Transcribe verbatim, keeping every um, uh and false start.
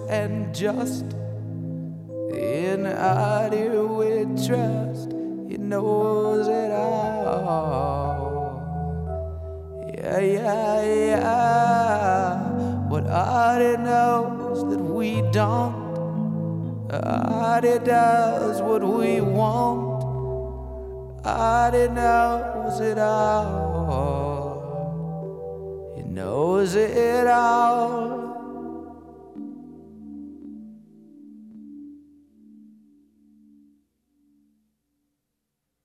and just. In Artie we trust, he knows it all. Yeah, yeah, yeah. But Artie knows that we don't. Artie does what we want. Artie knows it all. He knows it all.